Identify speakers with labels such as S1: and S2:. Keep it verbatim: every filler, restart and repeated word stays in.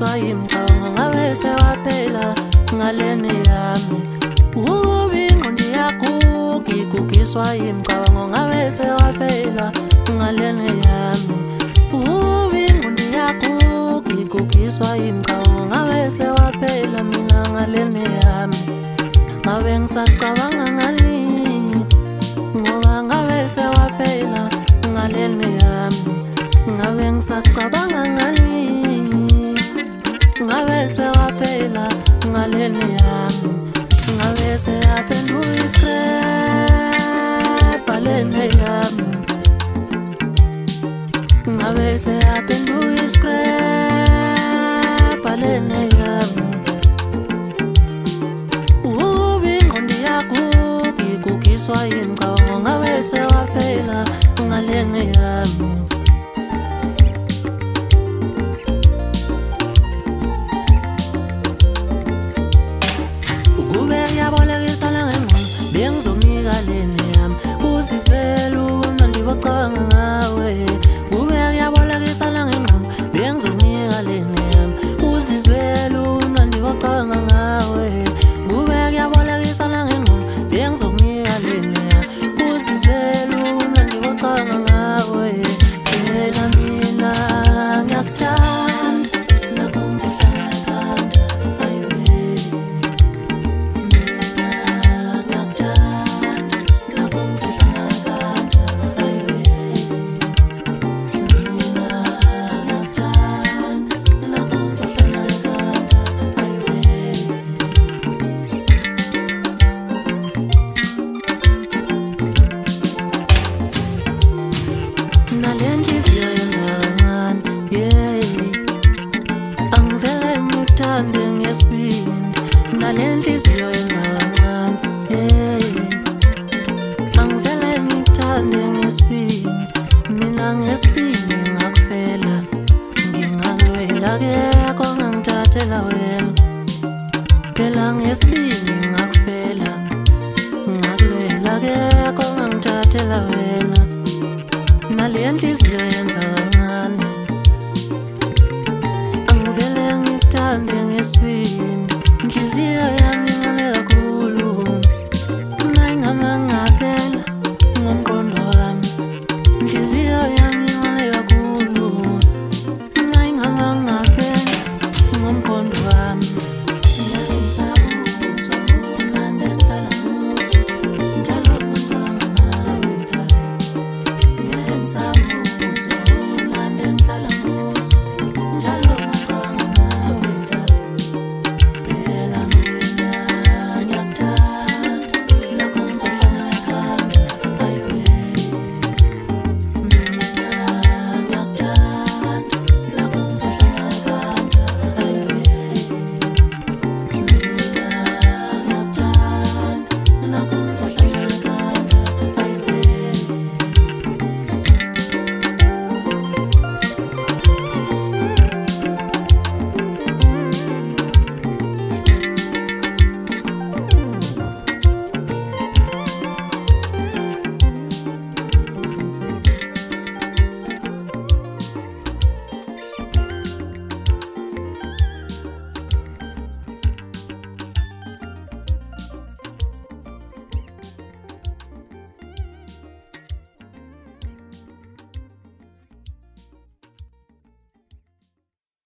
S1: ngigugiswa yimcabango ngabe sewaphela ngaleni yami. Ubi ingqondo yakho ngigugiswa yimcabango ngabe sewaphela ngaleni yami. Ubi ingqondo yakho ngigugiswa yimcabango ngabe sewaphela mina ngaleni yami. Ngabe ngisacabanga ngani ngoba ngabe sewaphela ngaleni yami. Ngabe ngisacabanga ngani ngabe sewaphela ngaleni yami. Ngabe seyaphenduka iscrap aleni yami. Ngabe seyaphenduka iscrap aleni yami. Ubi ingqondo yakho ngigugiswa yimcabango ngabe sewaphela ngaleni yami. Bengizokunika leni yami uzizwela umnandi bocabanga ngawe. Kube kuyabolekisana ngengqondo bengizokunika leni yami uzizwela umnandi bocabanga ngawe. Kube kuyabolekisana ngengqondo bengizokunika leni yami uzizwela umnandi bocabanga ngawe. Phela mina ngiyakuthanda nakho ngizohlala ngithanda ayiwe. Nalenhliziyo yenzakalani, yeah. Angivele ngikuthande ngesibindi. Nalenhliziyo yenzakalani, yeah. Angivele ngikuthande ngesibindi. Mina ngesibindi ngakufela ngingakulwela akekho ongangithathela wena. Phela ngesibindi ngakufela ngakulwela akekho ongangithathela wena. Nalenhliziyo yenzakalani, angivele ngikuthande ngesibindi. Inhliziyo yami